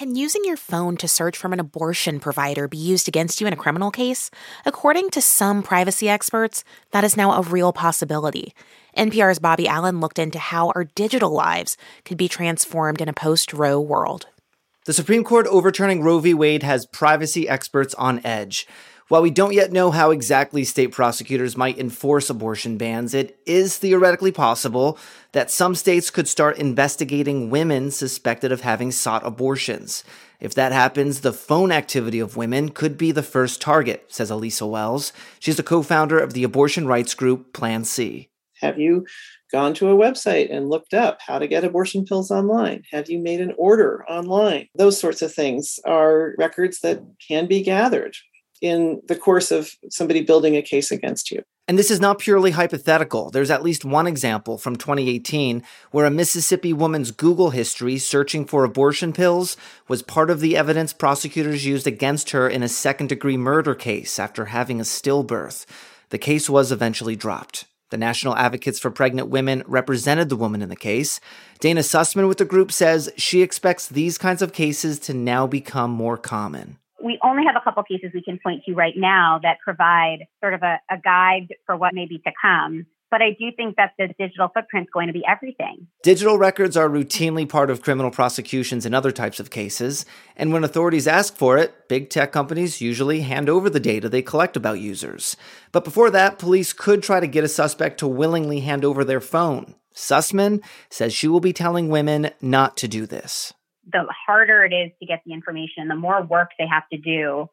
Can using your phone to search from an abortion provider be used against you in a criminal case? According to some privacy experts, that is now a real possibility. NPR's Bobby Allen looked into how our digital lives could be transformed in a post-Roe world. The Supreme Court overturning Roe v. Wade has privacy experts on edge. While we don't yet know how exactly state prosecutors might enforce abortion bans, it is theoretically possible that some states could start investigating women suspected of having sought abortions. If that happens, the phone activity of women could be the first target, says Elisa Wells. She's the co-founder of the abortion rights group Plan C. Have you gone to a website and looked up how to get abortion pills online? Have you made an order online? Those sorts of things are records that can be gathered in the course of somebody building a case against you. And this is not purely hypothetical. There's at least one example from 2018 where a Mississippi woman's Google history searching for abortion pills was part of the evidence prosecutors used against her in a second-degree murder case after having a stillbirth. The case was eventually dropped. The National Advocates for Pregnant Women represented the woman in the case. Dana Sussman with the group says she expects these kinds of cases to now become more common. We only have a couple cases we can point to right now that provide sort of a guide for what may be to come. But I do think that the digital footprint is going to be everything. Digital records are routinely part of criminal prosecutions in other types of cases. And when authorities ask for it, big tech companies usually hand over the data they collect about users. But before that, police could try to get a suspect to willingly hand over their phone. Sussman says she will be telling women not to do this. The harder it is to get the information, the more work they have to do,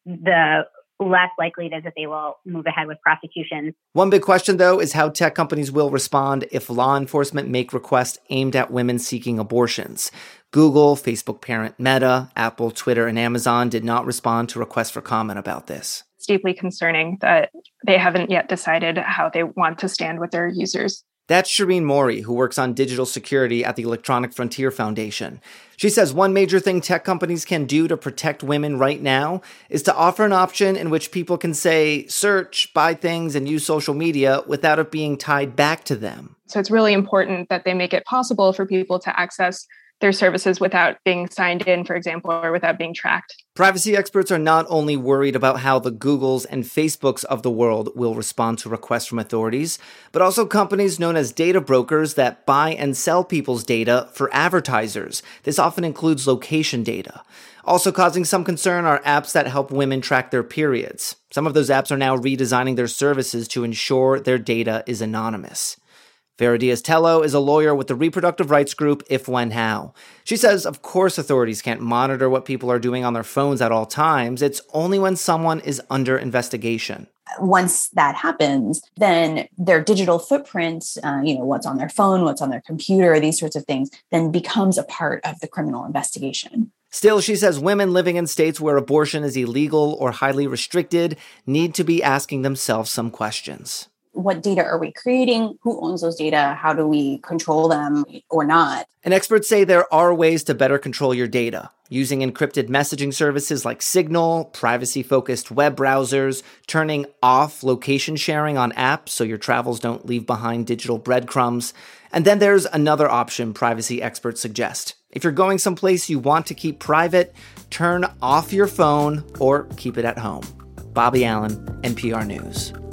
the less likely it is that they will move ahead with prosecutions. One big question, though, is how tech companies will respond if law enforcement make requests aimed at women seeking abortions. Google, Facebook parent Meta, Apple, Twitter, and Amazon did not respond to requests for comment about this. It's deeply concerning that they haven't yet decided how they want to stand with their users. That's Shireen Mori, who works on digital security at the Electronic Frontier Foundation. She says one major thing tech companies can do to protect women right now is to offer an option in which people can say, search, buy things, and use social media without it being tied back to them. So it's really important that they make it possible for people to access their services without being signed in, for example, or without being tracked. Privacy experts are not only worried about how the Googles and Facebooks of the world will respond to requests from authorities, but also companies known as data brokers that buy and sell people's data for advertisers. This often includes location data. Also causing some concern are apps that help women track their periods. Some of those apps are now redesigning their services to ensure their data is anonymous. Vera Diaz-Tello is a lawyer with the reproductive rights group If When How. She says, of course, authorities can't monitor what people are doing on their phones at all times. It's only when someone is under investigation. Once that happens, then their digital footprint, what's on their phone, what's on their computer, these sorts of things, then becomes a part of the criminal investigation. Still, she says women living in states where abortion is illegal or highly restricted need to be asking themselves some questions. What data are we creating? Who owns those data? How do we control them or not? And experts say there are ways to better control your data, using encrypted messaging services like Signal, privacy-focused web browsers, turning off location sharing on apps so your travels don't leave behind digital breadcrumbs. And then there's another option privacy experts suggest. If you're going someplace you want to keep private, turn off your phone or keep it at home. Bobby Allen, NPR News.